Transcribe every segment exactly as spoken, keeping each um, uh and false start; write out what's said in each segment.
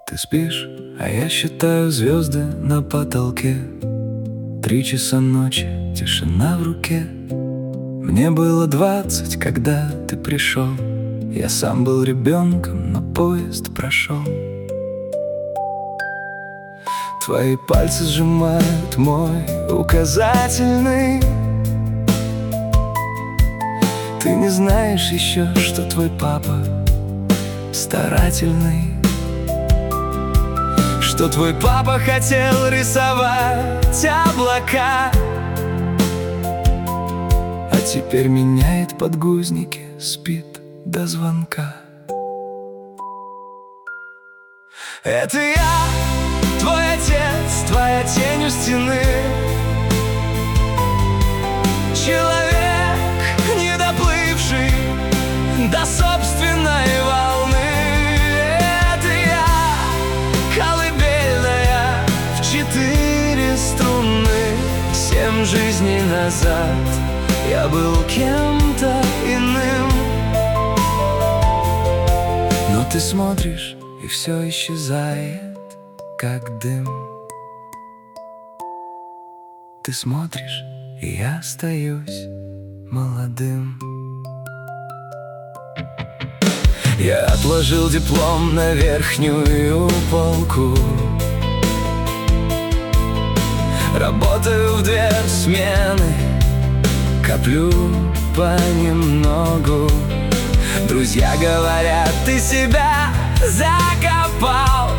Ты спишь, а я считаю звезды на потолке. Три часа ночи, тишина в руке. Мне было двадцать, когда ты пришел. Я сам был ребенком, но поезд прошел. Твои пальцы сжимают мой указательный. Ты не знаешь еще, что твой папа старательный, что твой папа хотел рисовать облака, а теперь меняет подгузники, спит до звонка. Это я, твой отец, твоя тень у стены, человек, недоплывший до собственной волны. Это я, колыбельная в четыре струны. Семь жизней назад я был кем-то иным. Но ты смотришь, и все исчезает, как дым. Ты смотришь, и я остаюсь молодым. Я отложил диплом на верхнюю полку. Работаю в две смены, коплю понемногу. Друзья говорят, ты себя закопал,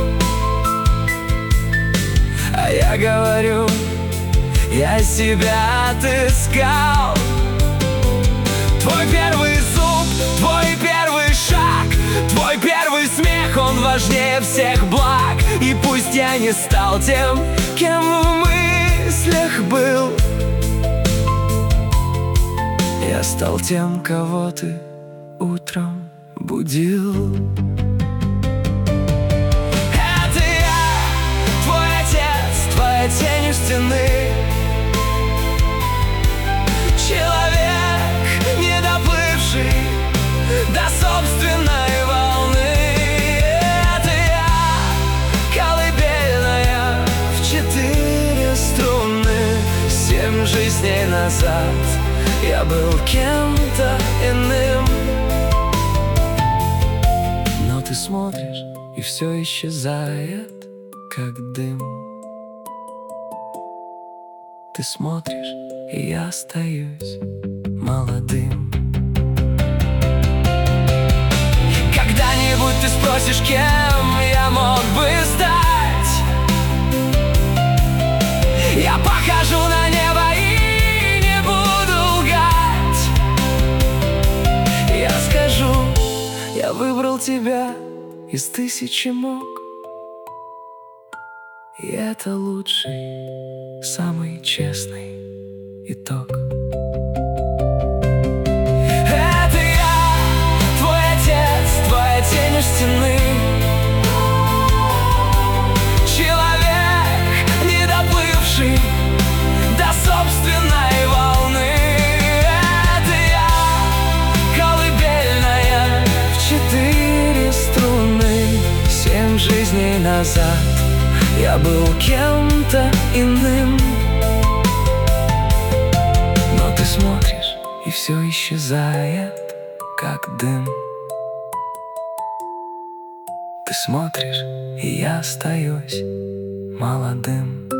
а я говорю, я себя отыскал. Твой первый зуб, твой первый шаг, твой первый смех, он важнее всех благ. И пусть я не стал тем, кем в мыслях был, я стал тем, кого ты утром будил. Это я, твой отец, твоя тень у стены, человек, недоплывший до собственной волны. Это я, колыбельная в четыре струны. Семь жизней назад я был кем-то иным. Но ты смотришь, и все исчезает, как дым. Ты смотришь, и я остаюсь молодым. Когда-нибудь ты спросишь, кем я мог бы стать. Я похожу на небо и не буду лгать. Я скажу, я выбрал тебя из тысячи мук, и это лучший, самый честный итог. Это я, твой отец, твоя тень у стены, человек, недоплывший до собственной волны. Это я, колыбельная в четыре струны. Семь жизней назад я был кем-то иным. Но ты смотришь, и все исчезает, как дым. Ты смотришь, и я остаюсь молодым.